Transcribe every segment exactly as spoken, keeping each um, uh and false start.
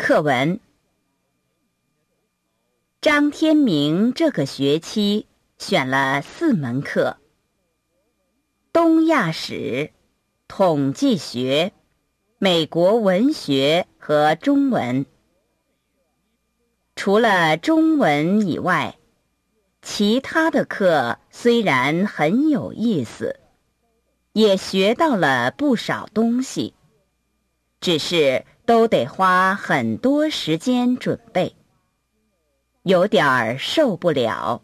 课文：张天明这个学期选了四门课：东亚史、统计学、美国文学和中文。除了中文以外，其他的课虽然很有意思，也学到了不少东西，只是都得花很多时间准备，有点儿受不了。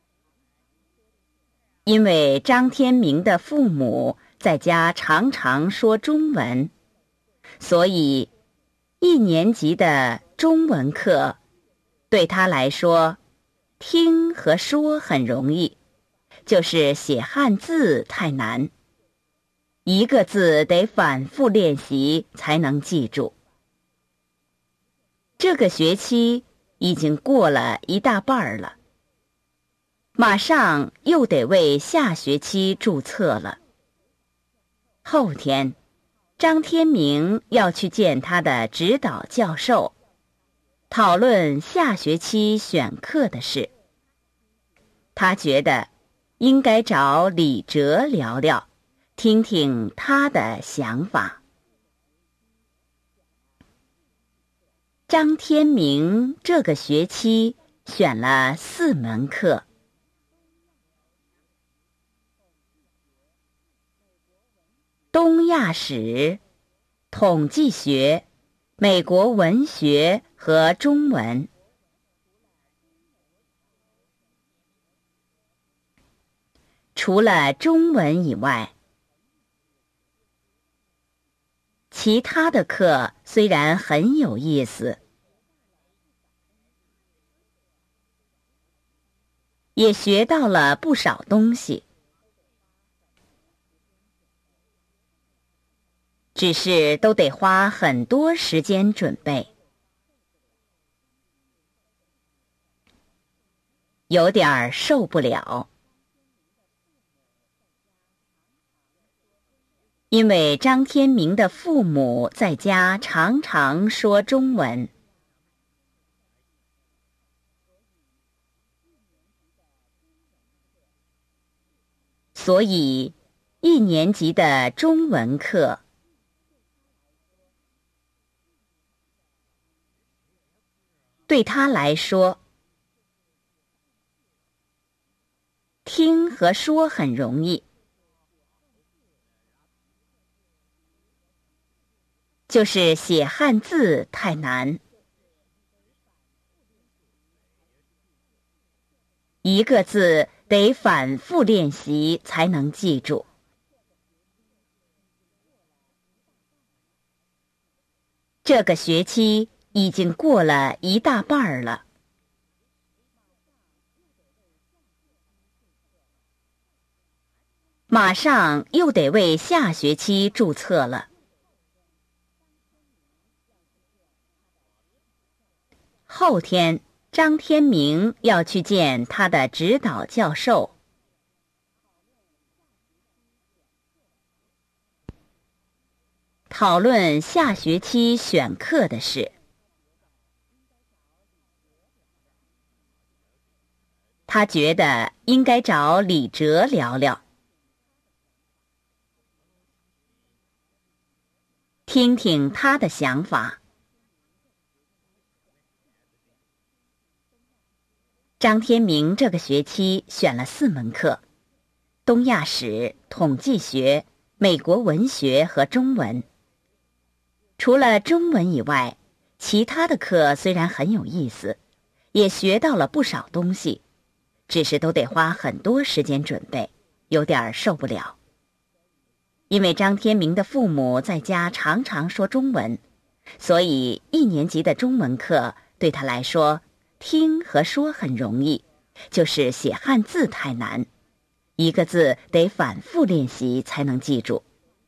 因为张天明的父母在家常常说中文，所以一年级的中文课对他来说，听和说很容易，就是写汉字太难，一个字得反复练习才能记住。这个学期已经过了一大半了，马上又得为下学期注册了。后天，张天明要去见他的指导教授，讨论下学期选课的事。他觉得应该找李哲聊聊，听听他的想法。张天明这个学期选了四门课：东亚史、统计学、美国文学和中文。除了中文以外，其他的课虽然很有意思，也学到了不少东西，只是都得花很多时间准备，有点儿受不了。因为张天明的父母在家常常说中文，所以一年级的中文课对他来说，听和说很容易，就是写汉字太难，一个字得反复练习才能记住。这个学期已经过了一大半了，马上又得为下学期注册了。后天，张天明要去见他的指导教授，讨论下学期选课的事。他觉得应该找李哲聊聊，听听他的想法。张天明这个学期选了四门课：东亚史、统计学、美国文学和中文。除了中文以外，其他的课虽然很有意思，也学到了不少东西，只是都得花很多时间准备，有点受不了。因为张天明的父母在家常常说中文，所以一年级的中文课对他来说，听和说很容易，就是写汉字太难，一个字得反复练习才能记住。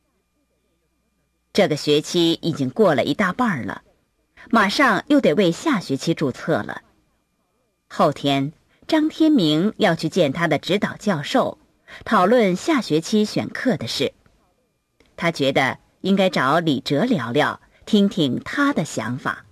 这个学期已经过了一大半了，马上又得为下学期注册了。后天，张天明要去见他的指导教授，讨论下学期选课的事。他觉得应该找李哲聊聊，听听他的想法。